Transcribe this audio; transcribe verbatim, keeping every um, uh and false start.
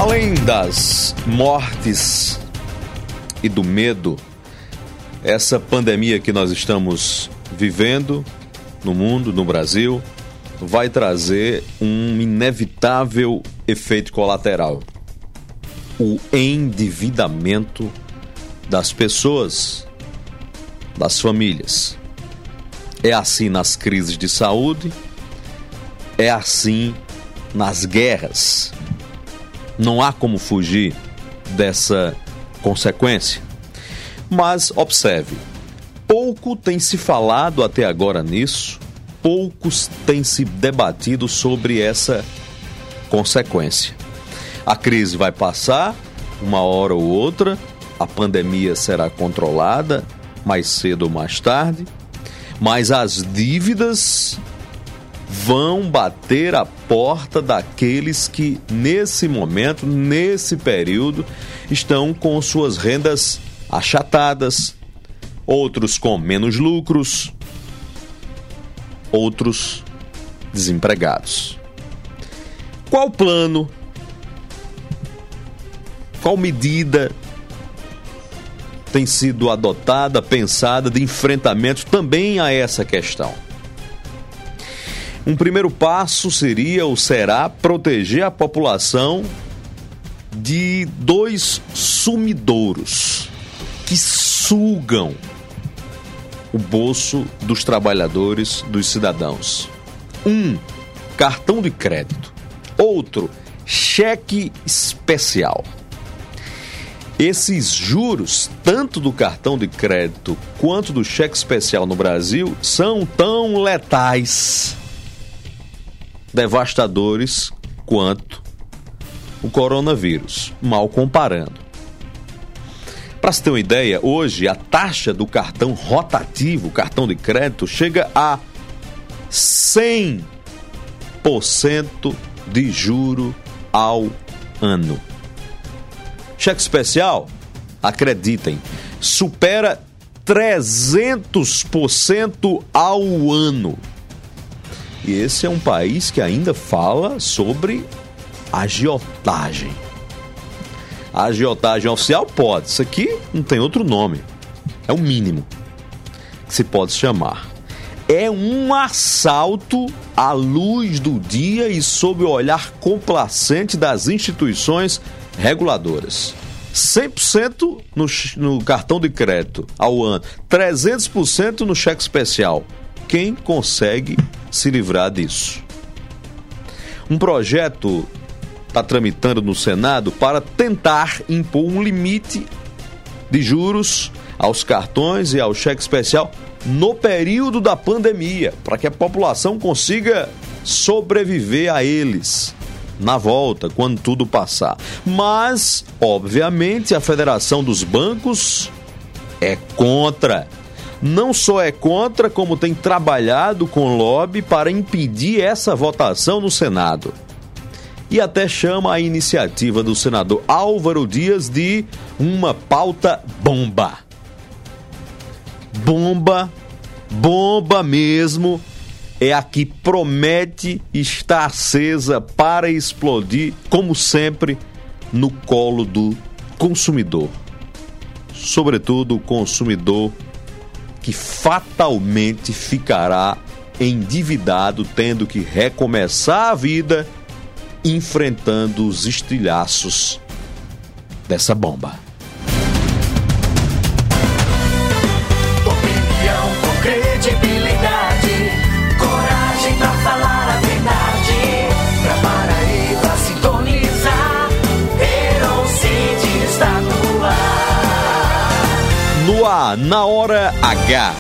Além das mortes e do medo, essa pandemia que nós estamos vivendo no mundo, no Brasil, vai trazer um inevitável efeito colateral: o endividamento das pessoas, das famílias. É assim nas crises de saúde, é assim nas guerras. Não há como fugir dessa consequência. Mas observe, pouco tem se falado até agora nisso, poucos têm se debatido sobre essa consequência. A crise vai passar, uma hora ou outra, a pandemia será controlada, mais cedo ou mais tarde, mas as dívidas vão bater a porta daqueles que, nesse momento, nesse período, estão com suas rendas achatadas, outros com menos lucros, outros desempregados. Qual plano, qual medida tem sido adotada, pensada de enfrentamento também a essa questão? Um primeiro passo seria ou será proteger a população de dois sumidouros que sugam o bolso dos trabalhadores, dos cidadãos. Um, cartão de crédito. Outro, cheque especial. Esses juros, tanto do cartão de crédito quanto do cheque especial no Brasil, são tão letais, devastadores quanto o coronavírus, mal comparando. Para se ter uma ideia, hoje a taxa do cartão rotativo, cartão de crédito, chega a cem por cento de juro ao ano. Cheque especial, acreditem, supera trezentos por cento ao ano. E esse é um país que ainda fala sobre agiotagem. A agiotagem oficial pode, isso aqui não tem outro nome, é o mínimo que se pode chamar. É um assalto à luz do dia e sob o olhar complacente das instituições reguladoras. cem por cento no, no cartão de crédito ao ano, trezentos por cento no cheque especial. Quem consegue se livrar disso? Um projeto está tramitando no Senado para tentar impor um limite de juros aos cartões e ao cheque especial no período da pandemia, para que a população consiga sobreviver a eles na volta, quando tudo passar. Mas, obviamente, a Federação dos Bancos é contra. Não só é contra, como tem trabalhado com lobby para impedir essa votação no Senado. E até chama a iniciativa do senador Álvaro Dias de uma pauta bomba. Bomba, bomba mesmo, é a que promete estar acesa para explodir, como sempre, no colo do consumidor. Sobretudo o consumidor que fatalmente ficará endividado, tendo que recomeçar a vida enfrentando os estilhaços dessa bomba. Opinião com credibilidade, coragem pra falar a verdade, pra Paraíba sintonizar, Herocide está no ar. No ar, na hora H.